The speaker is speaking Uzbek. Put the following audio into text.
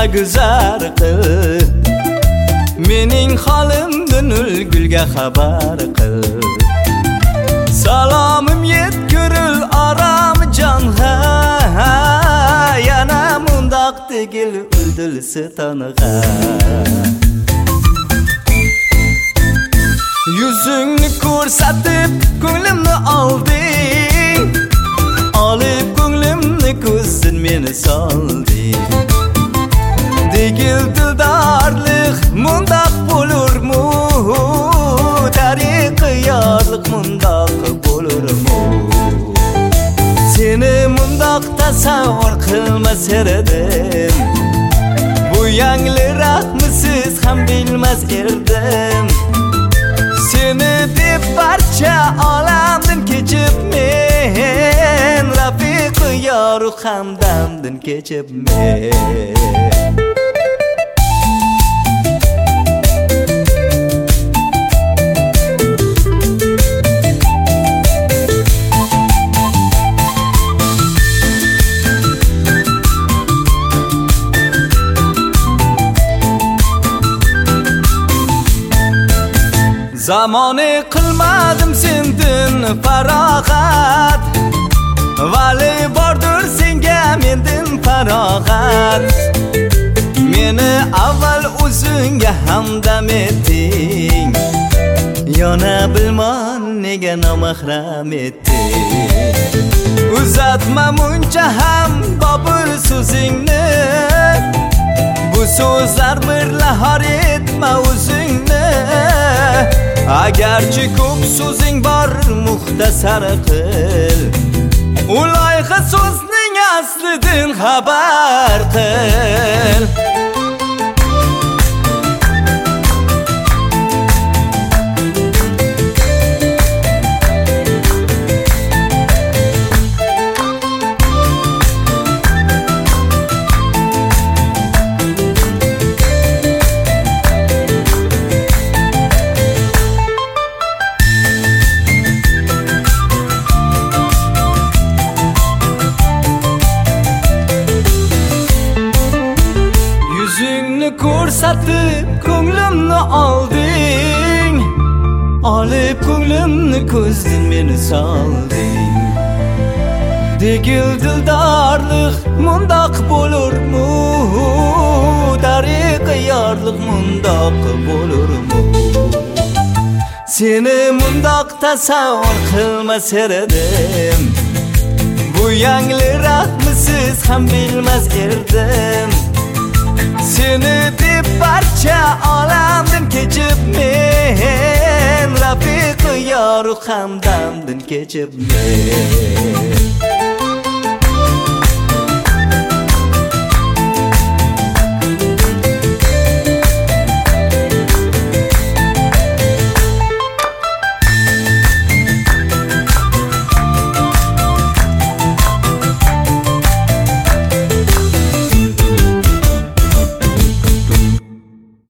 guzar qil mening holimdan ulgulga xabar qil salomim yetkiril aram jonga yana mundoq tegil uldulsi tanig'a yuzingni ko'rsatib ko'nglimni olding olib ko'nglimni ko'zin meni solding degil dildorlik mundoq bo'lurmu tariqi yorliq mundoq bo'lurmu seni mundoq tasavvur qilmas edim bu yangli rahmisiz ham bilmas erdim seni deb barcha olamdan kechib men rafiqi yoru hamdamdan kechib men zamoni qilmadim sendin farog'at vali bordir senga mendin farog'at meni avval o'zingga hamdam etding yana bilmon nega nomahram etding uzatma muncha ham bobur so'zingni bu so'zlar birla har etma o'zingni agarchi ko'p so'zing bor muxtasar qil u loyiha so'zning aslidan xabar qil ko'rsatib ko'nglimni olding olib ko'nglimni ko'zdin meni solding degil dildorlik mundoq bo'lurmu tariqi yorliq mundoq bo'lurmu seni mundoq tasavvur qilmas edim bu yangli rahmisiz ham bilmas erdim seni deb barcha olamdan kechib men rafiqi yoru hamdamdan kechib men